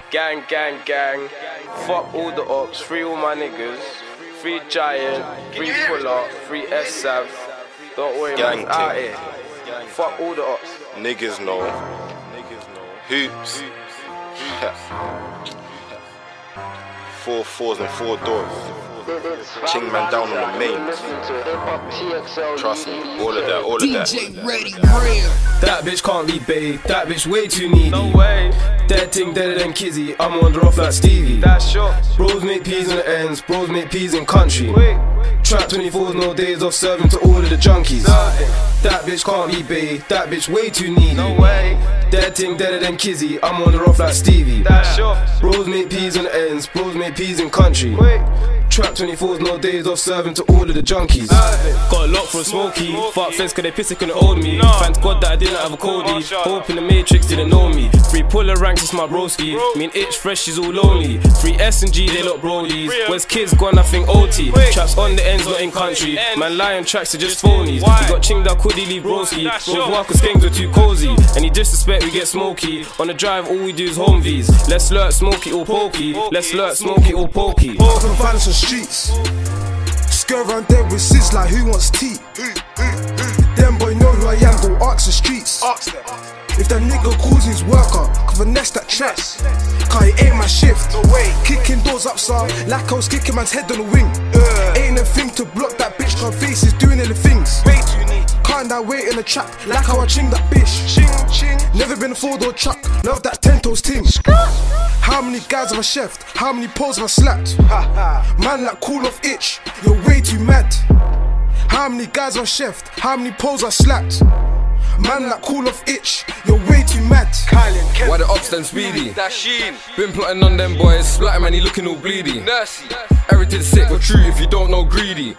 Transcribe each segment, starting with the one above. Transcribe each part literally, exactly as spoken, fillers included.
Gang, gang, gang. Fuck all the ops, free all my niggas. Free Giant, free Puller, free S-Sav. Don't worry, Gang man, out here. Fuck all the ops. Niggas know. Hoops. Four fours and four doors. Ching man down on the mains. Trust me, all of that, all of that. D J Ready Real. That bitch can't be babe, that bitch way too needy. No way. Dead ting deader than Kizzy, I'm on the rough like Stevie. That's sure. Bros make peas on the ends, bros make peas in country. Quick. Trap twenty-fours, no days off serving to all of the junkies. Serving. That bitch can't be babe, that bitch way too needy. No way. Dead ting deader than Kizzy, I'm on the rough like Stevie. That's sure. Bros make peas on the ends, bros make peas in country. Quick. Trap twenty-fours, no days off serving to all of the junkies. Serving. Got a lot from Smokey, fuck feds cause they pissy couldn't hold me. No. Thank God that I didn't have a Cody. Oh, shut Hope in the Matrix didn't know me. Free Puller ranks, it's my broski. Mean itch fresh, she's all lonely. Free S and G, they look brodies. Where's kids gone, nothing O T. Quick. Traps on the ends, not in country. Man lying tracks are just phonies. Why? We got chinged out, could he leave broski? That's Both sure. walkers things were too cozy. Any disrespect, we get smoky. On the drive, all we do is home V's. Let's lurk, smoky or pokey. Let's lurk, smoky or pokey. Open violence on streets. Skirt around there with sis like who wants tea? Them boy know who I am, go ask the streets. If that nigga calls his worker, can finesse that trap. Cause it ain't my shift. No way. Kicking doors up, sir, like I was kicking man's head on the wing. Uh, ain't a thing to block that bitch, her face is doing all the things. Way too neat. Can't that wait in the trap, like how I ching that bitch. Ching, ching. Never been a four-door truck, love that ten toes ting. How many guys have I chefed? How many poles have I slapped? Man like cool off itch, you're way too mad. How many guys have I chefed? How many poles I slapped? Man like cool off itch, you're way too mad. Why the ops then speedy? That sheen. Been plotting on them boys, splatter man, he looking all bleedy. Nursey. Everything's sick but true if you don't know greedy.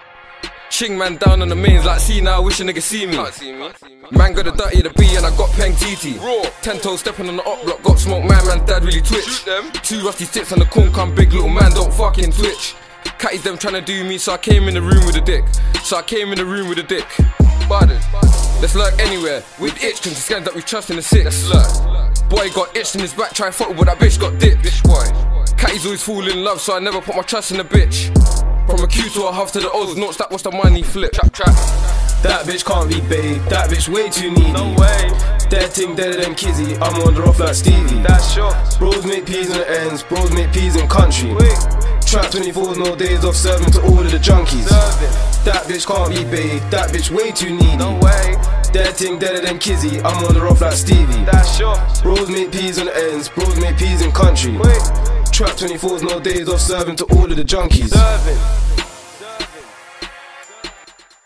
Ching man down on the mains like see now, wish a nigga see me. Can't see me. Man got the dirty the B and I got Peng T T. Raw. Ten toes stepping on the up block, got smoke, man, man, dad really twitch. Shoot them. Two rusty sticks on the corn, come big little man, don't fucking twitch. Catties them trying to do me, so I came in the room with a dick. So I came in the room with a dick. Barded. Let's lurk anywhere. With itch, cause the scans that we trust in the six. Let's lurk. Boy got itched in his back, trying football, but that bitch got dipped. Bitch boy. Catties always fall in love, so I never put my trust in a bitch. From a Q to a huff to the O's notes, that was the money flip. Trap, trap. That bitch can't be babe, that bitch way too needy. No way. Dead ting deader than Kizzy, I'm on the rough like Stevie. That's sure. Bros make peas on the ends, bros make peas in country. Quick. Trap twenty-fours, no days off serving to all of the junkies. Serving. That bitch can't be babe, that bitch way too needy. No way. Dead ting deader than Kizzy, I'm on the rough like Stevie. That's sure. Bros make peas on the ends, bros make peas in country. Quick. Trap twenty-fours, no days off serving to all of the junkies. Serving.